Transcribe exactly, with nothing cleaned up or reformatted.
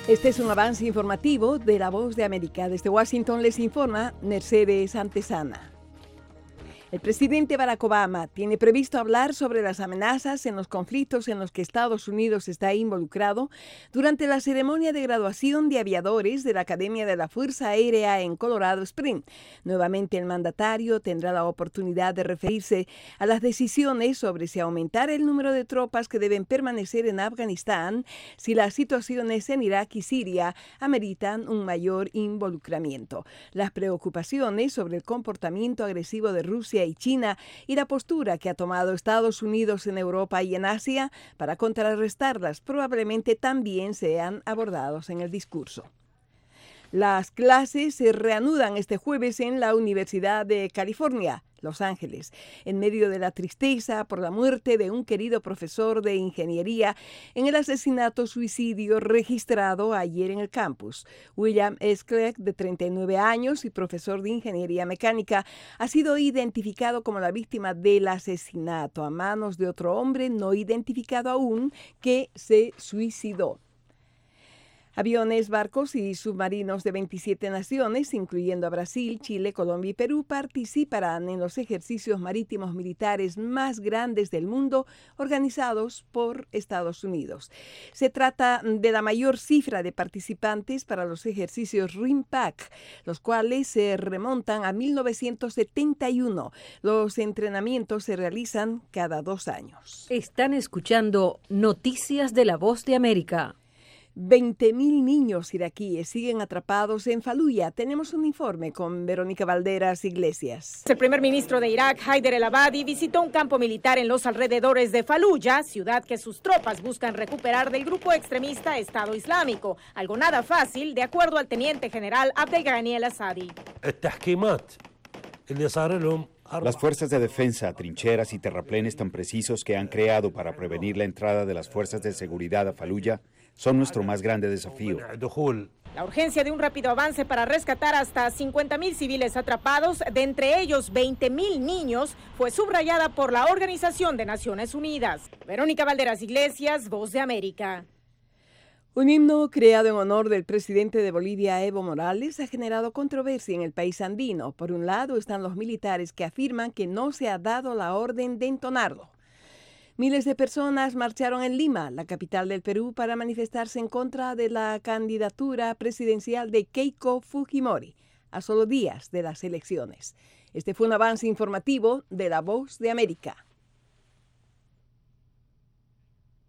Este es un avance informativo de La Voz de América. Desde Washington les informa Mercedes Antesana. El presidente Barack Obama tiene previsto hablar sobre las amenazas en los conflictos en los que Estados Unidos está involucrado durante la ceremonia de graduación de aviadores de la Academia de la Fuerza Aérea en Colorado Springs. Nuevamente el mandatario tendrá la oportunidad de referirse a las decisiones sobre si aumentar el número de tropas que deben permanecer en Afganistán si las situaciones en Irak y Siria ameritan un mayor involucramiento. Las preocupaciones sobre el comportamiento agresivo de Rusia y China y la postura que ha tomado Estados Unidos en Europa y en Asia para contrarrestarlas probablemente también sean abordados en el discurso. Las clases se reanudan este jueves en la Universidad de California, Los Ángeles, en medio de la tristeza por la muerte de un querido profesor de ingeniería en el asesinato-suicidio registrado ayer en el campus. William S. Clegg, de treinta y nueve años y profesor de ingeniería mecánica, ha sido identificado como la víctima del asesinato a manos de otro hombre no identificado aún que se suicidó. Aviones, barcos y submarinos de veintisiete naciones, incluyendo a Brasil, Chile, Colombia y Perú, participarán en los ejercicios marítimos militares más grandes del mundo organizados por Estados Unidos. Se trata de la mayor cifra de participantes para los ejercicios RIMPAC, los cuales se remontan a mil novecientos setenta y uno. Los entrenamientos se realizan cada dos años. Están escuchando Noticias de la Voz de América. veinte mil niños iraquíes siguen atrapados en Faluya. Tenemos un informe con Verónica Valderas Iglesias. El primer ministro de Irak, Haider el-Abadi, visitó un campo militar en los alrededores de Faluya, ciudad que sus tropas buscan recuperar del grupo extremista Estado Islámico. Algo nada fácil, de acuerdo al teniente general Abdelghani el-Asadi. Las fuerzas de defensa, trincheras y terraplenes tan precisos que han creado para prevenir la entrada de las fuerzas de seguridad a Faluya son nuestro más grande desafío. La urgencia de un rápido avance para rescatar hasta cincuenta mil civiles atrapados, de entre ellos veinte mil niños, fue subrayada por la Organización de Naciones Unidas. Verónica Valderas Iglesias, Voz de América. Un himno creado en honor del presidente de Bolivia, Evo Morales, ha generado controversia en el país andino. Por un lado están los militares que afirman que no se ha dado la orden de entonarlo. Miles de personas marcharon en Lima, la capital del Perú, para manifestarse en contra de la candidatura presidencial de Keiko Fujimori, a solo días de las elecciones. Este fue un avance informativo de La Voz de América.